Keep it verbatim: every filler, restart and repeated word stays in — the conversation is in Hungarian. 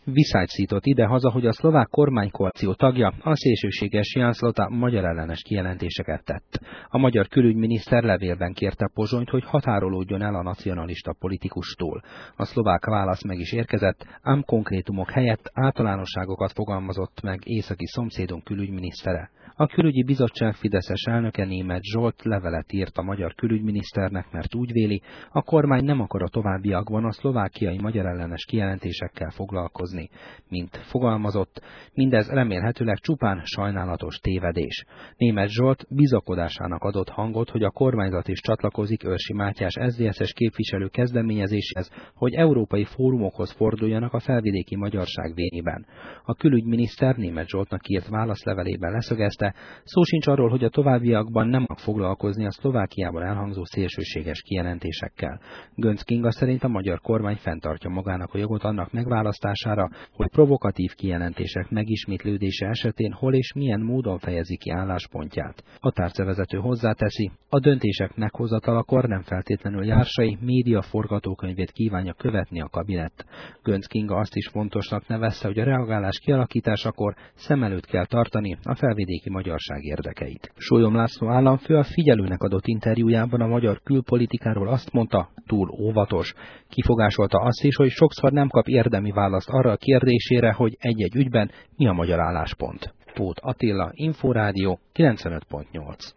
Viszályszított ide-haza, hogy a szlovák kormánykoalíció tagja, a szélsőséges Jan Slota magyar ellenes kijelentéseket tett. A magyar külügyminiszter levélben kérte Pozsonyt, hogy határolódjon el a nacionalista politikustól. A szlovák válasz meg is érkezett, ám konkrétumok helyett általánosságokat fogalmazott meg északi szomszédunk külügyminisztere. A külügyi bizottság fideszes elnöke, Németh Zsolt levelet írt a magyar külügyminiszternek, mert úgy véli, a kormány nem akar a továbbiakban a szlovákiai magyar ellenes kijelentésekkel foglalkozni. Mint fogalmazott, mindez remélhetőleg csupán sajnálatos tévedés. Németh Zsolt bizakodásának adott hangot, hogy a kormányzat is csatlakozik Őrsi Mátyás es zé dé es-es képviselő kezdeményezéshez, hogy európai fórumokhoz forduljanak a felvidéki magyarság vényében. A külügyminiszter Németh Zsoltnak írt válaszlevelében leszögezte, szó sincs arról, hogy a továbbiakban nem fog foglalkozni a Szlovákiában elhangzó szélsőséges kijelentésekkel. Göncz Kinga szerint a magyar kormány fenntartja magának a jogot annak megválasztására, hogy provokatív kijelentések megismétlődése esetén hol és milyen módon fejezi ki álláspontját. A tárcavezető hozzáteszi, a döntések meghozatalakor nem feltétlenül Jársai média forgatókönyvét kívánja követni a kabinett. Göncz Kinga azt is fontosnak nevezte, hogy a reagálás kialakításakor szem előtt kell tartani a felvidéki magyarság érdekeit. Sólyom László államfő a Figyelőnek adott interjújában a magyar külpolitikáról azt mondta, túl óvatos. Kifogásolta azt is, hogy sokszor nem kap érdemi választ arra a kérdésére, hogy egy-egy ügyben mi a magyar álláspont. Tóth Attila, Inforádió, kilencvenöt pont nyolc.